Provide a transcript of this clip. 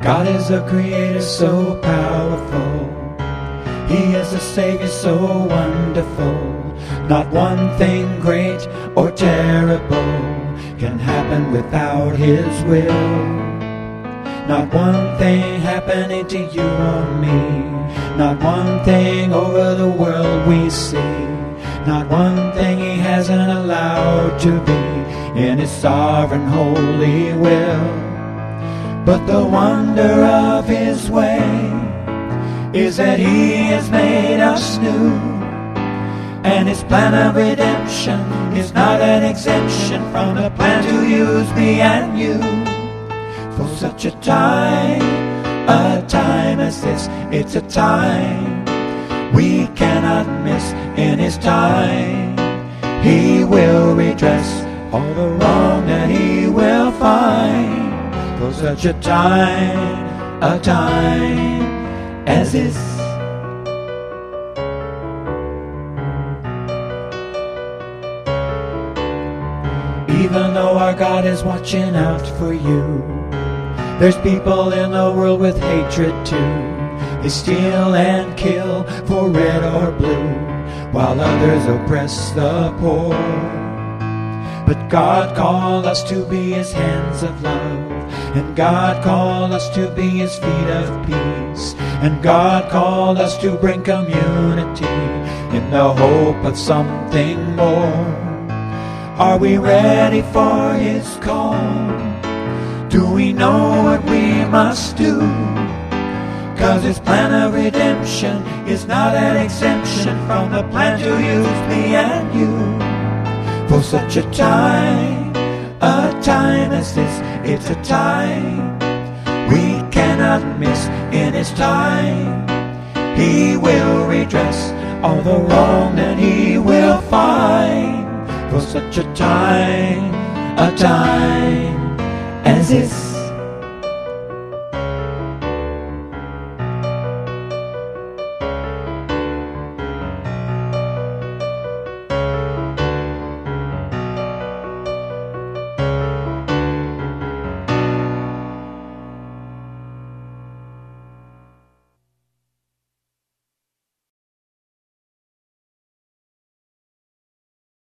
God is a creator so powerful. He is a Savior so wonderful. Not one thing great or terrible can happen without His will. Not one thing happening to you or me. Not one thing over the world we see. Not one thing He hasn't allowed to be in His sovereign holy will. But the wonder of His way is that He has made us new. And His plan of redemption is not an exemption from the plan to use me and you. For such a time as this, it's a time we cannot miss. In His time He will redress all the wrong that He will find. For such a time as this. Even though our God is watching out for you, there's people in the world with hatred too. They steal and kill for red or blue, while others oppress the poor. But God called us to be His hands of love, and God called us to be His feet of peace, and God called us to bring community in the hope of something more. Are we ready for His call? Do we know what we must do? 'Cause His plan of redemption is not an exemption from the plan to use me and you. For such a time as this, it's a time we cannot miss. In His time He will redress all the wrong that He will find. For such a time as this.